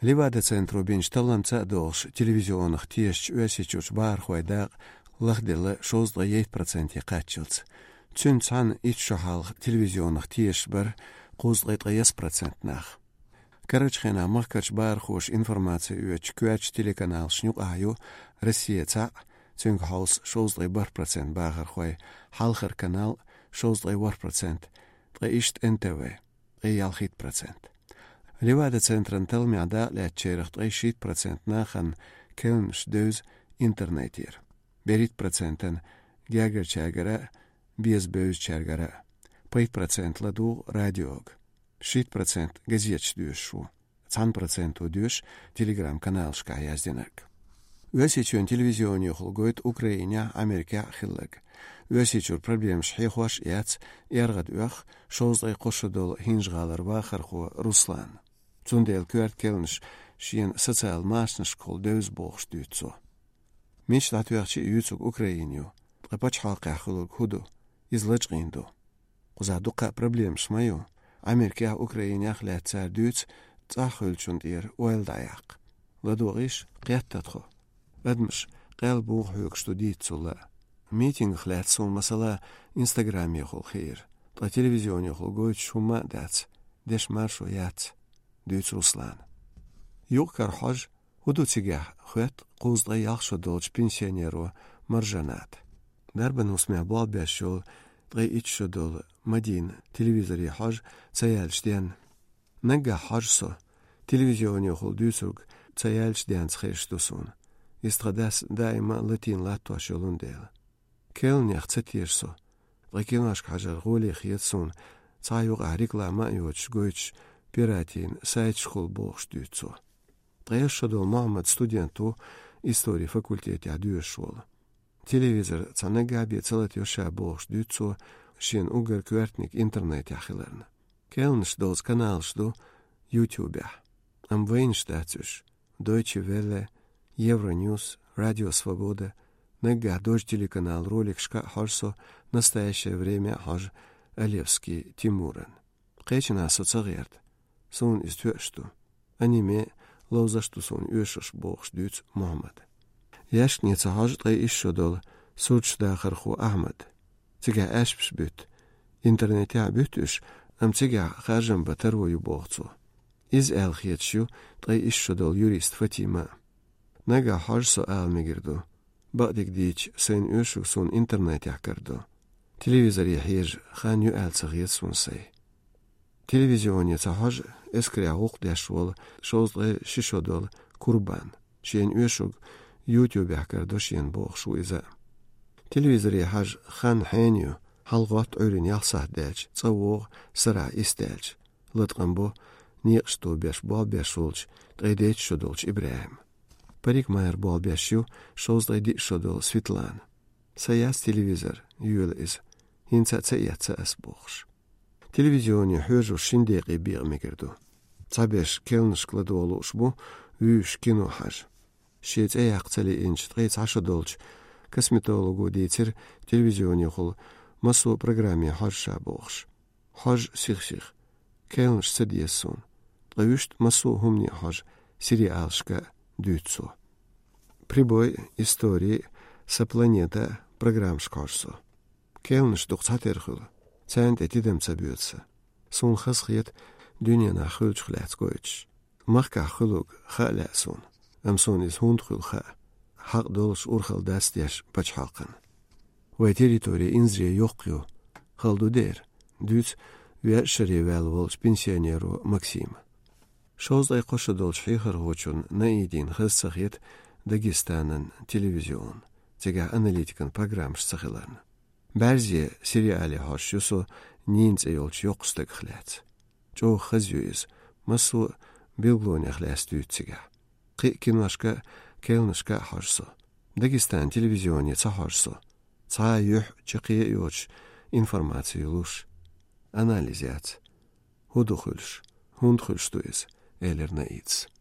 Livada centru binch talanta dolsh televizionach tiesh ösichuch barhoida lagdilla 8% qatchilts. Tsunsan itshahal televizionach tiesh bar 3% nach. Корочхена махкач бархош информация үеч кюач телеканал шнюк аю Россия ца цюнгхаус 6% багархой халхар канал 6%, ишт НТВ ялхит процент. Левада центран телмяда лячерах 3% нахан келнш дөз интернетир. Берит процентен гягер чагара без бөз чагара. 5% ладу радиог. 6% газет дюшу. 10% дюш телеграм-канал шка язденерк. Өсичун телевизионе холгойт Украине, Америка хиллэг. Өсичур проблем шхихваш яц яргад уах шоздай кошодол хинжгалар вахарху Руслан. Цундел кюарт келнш шиен социал машнш кол дөз бохш дюцо. Мич латвяхчи юцуг Украиню. Лапач халка хулуг худу. Излачгинду. Кузадука проблем шмаю. Америка Украине хлятцар дюц цахулчундир уэлдаяк. Ладугиш қияттатху. Адмш qalbuq högstuditsulla. Meeting хлятсун масала Инстаграме хол хейр. Та телевизионе хол гойт шума дац. Деш маршо яц. Дюц Руслан. Юкар хож худуцигах хвет қузда яхшо долч пенсионеру маржанат. Дарбан усмя балбяшол дгай ичшо дол Мадин телевизоре хож цаяльштен. Нага хожсо телевизионе хол дюцуг цаяльштен цхештусун. Истрадас дайма латин латва шолундел. Келнях цатирсо. Рекинаш хажар голи хиетсун. Цаюг реклама юч гойч пиратин сайт школ бохш дюцо. Трешодол Мохаммад студенту истории факультете адюшол. Телевизор цанагаби целат юша бохш дюцо шин угар квертник интернет яхилерн. Келнш долс канал шду YouTube. Am вейнштатюш. Deutsche Welle, Евроньюз, Радио Свобода, Нега дождь телеканал ролик шка хожсо настоящее время хож Алевский Тимурен. Кечина соцагерт. Сон из тюэшту. Аниме лозашту сон юшаш бохш дюц Мохаммад. Яшкница хож трей ишшодол суч дахарху Ахмад. Цига ашпш бют. Интернете бютуш ам цига хажам батарвою бохцу. Из элхиетшу трей ишшодол юрист Фатима. Нага хожсо мигирду. Бадик дич сен юшук сон интернет якарду. Телевизор яхиж хан ю алцагиет сон сей. Телевизионе цахож эскря уqdashwol шозле шишодол курбан. Шен юшук YouTube якарду шен бохшу иза. Телевизор яхаж хан хэню халгот өрин ялсах дэлч цавог сара истэлч. Латгамбо ниqshtu беш бабешулч трэдэч шодолч Ибрахим. Парик майер балбящу шоздай шодол Светлан. Саяс телевизор юэл из. Хинца цаяца асбохш. Телевизионе хожу шиндеqi бир мегерду. Цабеш келнш кладолу ушбу юш кино хаж. Шец аяqцали инч трэц ашодолч косметологу дейтер телевизионе хол масу программе хажша бохш. Хаж сихсих. Келнш садьесун. Трэвишт масу хумни хаж сериалшка дюцо. Прибой истории со планета программ шкарсо. Келнш духцатерхул. Цент этидем цабьется. Сон хасхет дюняна хулч хляцгойч. Махка хулуг халя сон. Амсон из хундхул ха. Хак долш урхал дастяш пачхалкан. Вай территория инзрия йоқю. Халдудер. Дюц вяшари вялволч пенсионеру Максим. Шоздай қошодол шхихар хочун наидин хасахет Дагестанын телевизион. Тега аналитикан программ шсахиларн. Бәрзе сериали хашюсо нинц эйолч йоқстык хляц. Чо хазюиз масу билглоня хляц дүйцега. Қи киношка келнышка хашсо. Дагестан телевизионе цахашсо. Ца юх чықи йоч информацию луш. Анализяц. Худухульш. Хундхульштуиз. Элерна иц.